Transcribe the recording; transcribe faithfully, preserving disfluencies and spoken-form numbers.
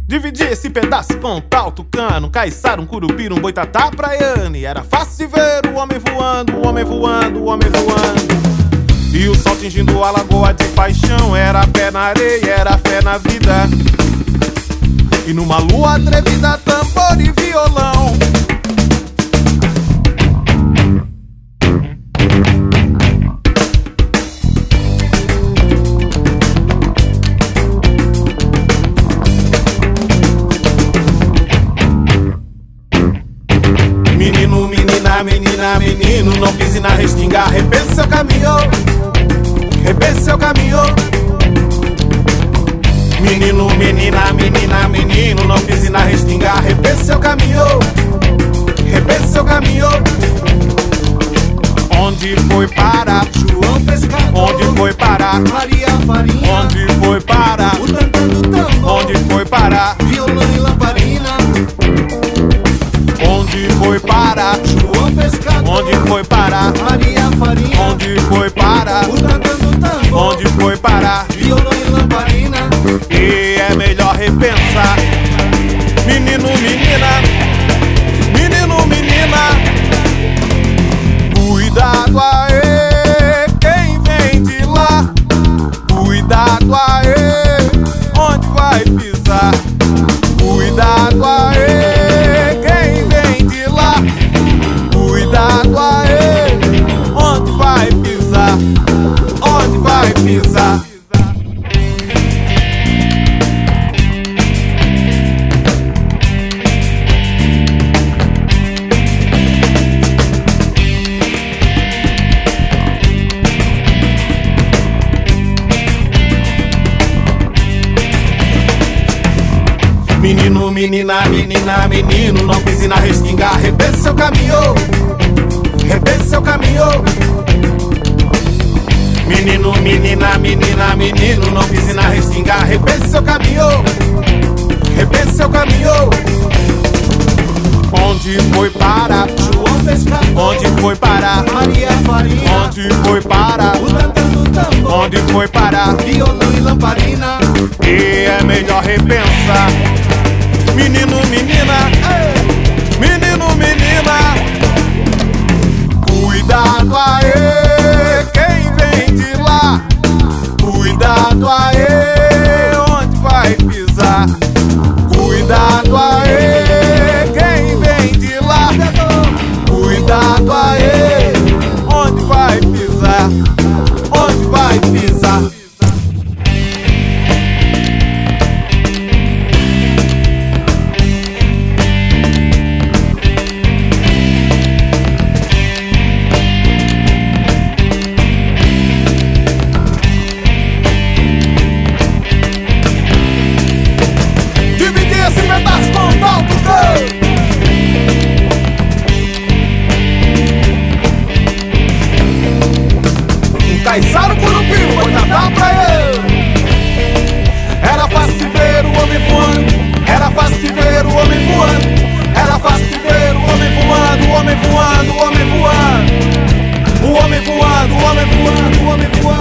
Dividi esse pedaço com tal tucano, caiçara, um curupira, um boitatá praiane. Era fácil de ver o homem voando, o homem voando, o homem voando. E o sol tingindo a lagoa de paixão. Era pé na areia, era fé na vida. E numa lua atrevida, tambor e violão. Menino, menina, menina, menino, não pise na restinga, repense seu caminho, repense seu caminho. Menino, menina, menina, menino, não pise na restinga, repense seu caminho, repense seu caminho. Onde foi parar João Pescador? Onde foi parar Maria Farinha? Onde foi parar o tantã do tambor? Onde foi parar violão e lamparina? Onde foi parar João Pescador? Onde foi parar Maria Farinha? Onde foi parar o tantã do tambor? Onde foi parar violão e lamparina? E é melhor repensar. Menino, menina, menino, menina, cuidado aí, quem vem de lá. Cuidado aí, onde vai pisar. Cuidado aí, quem vem de lá. Cuidado aí, onde vai pisar. Onde vai pisar. Menino, menina, menina, menino, não pise na restinga, repense seu caminho, repense seu caminho. Menino, menina, menina, menino, não pise na restinga, repense seu caminho, repense seu caminho. Onde foi parar João Pescador? Onde foi parar Maria Farinha? Onde foi parar o tantã do tambor? Onde foi parar violão e lamparina? E é melhor repensar. Menino, menina, menino, menina, cuidado aí, quem vem de lá. Cuidado aí, onde vai pisar. Cuidado aí, quem vem de lá. Cuidado aí, onde vai pisar. Onde vai pisar. Esse pedaço com tal tucano. Um caiçara, um curupira, um boitatá praiane. Era fácil de ver o homem voando. Era fácil de ver o homem voando. Era fácil de ver o homem voando. O homem voando, o homem voando. O homem voando, o homem voando, o homem voando.